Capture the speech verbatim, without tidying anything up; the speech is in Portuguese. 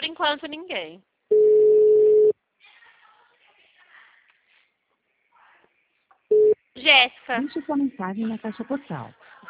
Por enquanto, ninguém. Jéssica. Deixe sua mensagem na caixa postal.